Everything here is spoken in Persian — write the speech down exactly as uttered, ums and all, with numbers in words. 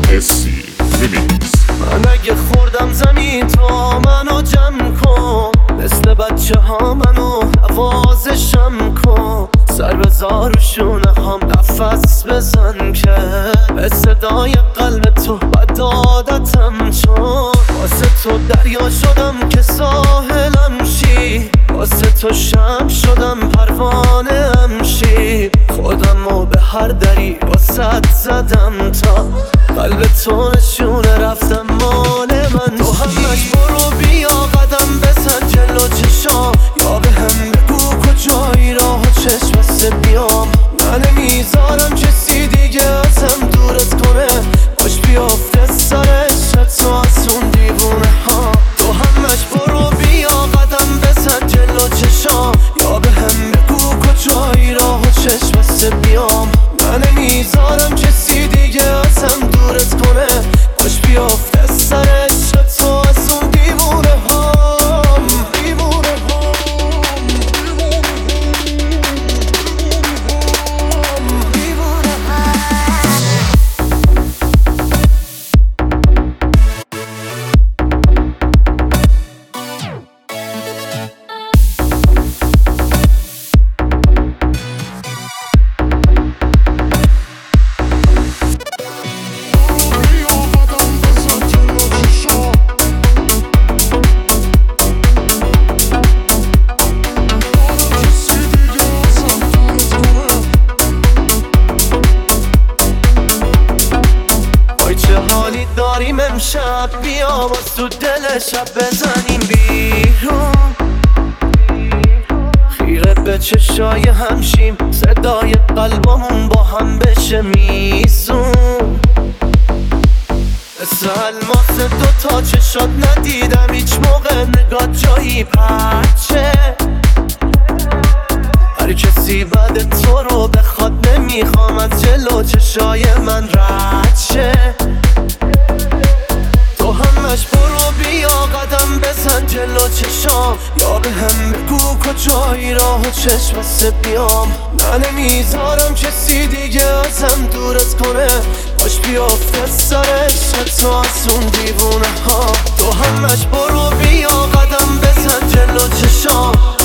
اسی ریمیکس. من اگه خوردم زمین تا منو جمع کن، مثل بچه ها منو نوازشم کن. سر بذار رو شونه هم نفس بزن که به صدای قلب تو بد عادتم، چون واسه تو دریا شدم که ساحلم شی، واسه تو شمع شدم پروانه ام شی. خودمو به هر دری واسه زدم تا قلب تو نشونه رفتم مال من. تو همش برو بیا قدم بزن جلو چشام، یا به هم بگو کجایی راه و چشم بسته بیام. من نمیذارم کسی دیگه ازم دورت کنه، باش بیافته سر عشقت تو از اون دیوونه ها. تو همش برو بیا قدم بزن جلو چشام، یا به هم بگو کجایی راه و چشم بسته بیام. من نمیذارم کسی دیگه ازم دورت کنه، باش بیافته سر عشقت تو از اون دیوونه ها. داریم امشب بیا باز تو دل شب بزنیم بیرون، خیره به چشای همشیم، صدای قلبمون با هم بشه میزون. مثل الماس دوتا چشات ندیدم هیچ موقع، نگاه جایی پرچه. هر کسی بعد تو رو بخواد نمیخوام از جلو چشای من رد شه. تو همش برو بیا قدم بزن جلو چشام، یا به هم بگو کجایی راه و چشم بسته بیام. من نمیذارم کسی دیگه ازم دورت کنه، باش بیافته سر عشقت تو از اون دیوونه ها. تو همش برو بیا قدم بزن جلو چشام،